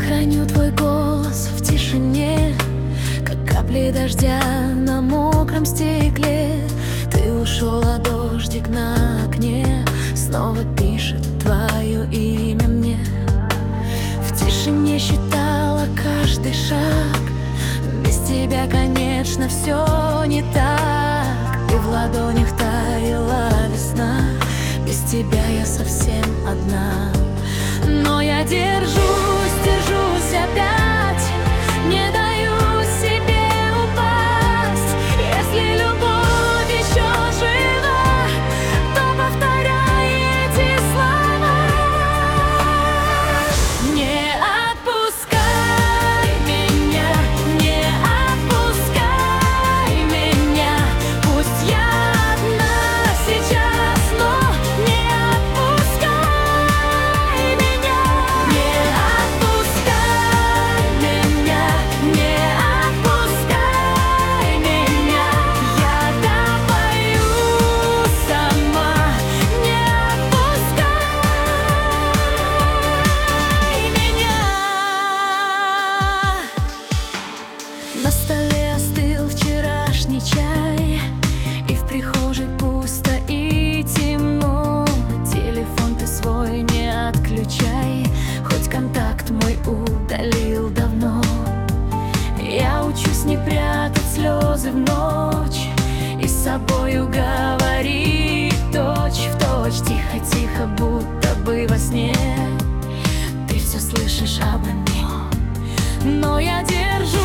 храню твой голос в тишине, как капли дождя на мокром стекле. Ты ушел, а дождик на окне снова пишет твое имя мне. В тишине считала каждый шаг, без тебя, конечно, все не так. И в ладонях таяла весна, без тебя я совсем одна. Но я держусь опять, не даю себе упасть. Если любовь еще жива, то повторяй эти слова. Не отпускай меня, не отпускай меня. Пусть я одна сейчас, но не отпускай меня. Не отпускай меня, не отпускай меня. Я допою сама. Не отпускай меня. На столе остыл вчерашний чай, и в прихожей пусто и темно. Телефон ты свой не отключай, хоть контакт мой удалил давно. Я учусь не прятать слезы в ночь и с собою говорить точь в точь. Тихо-тихо, будто бы во сне, ты все слышишь обо мне. Но я держусь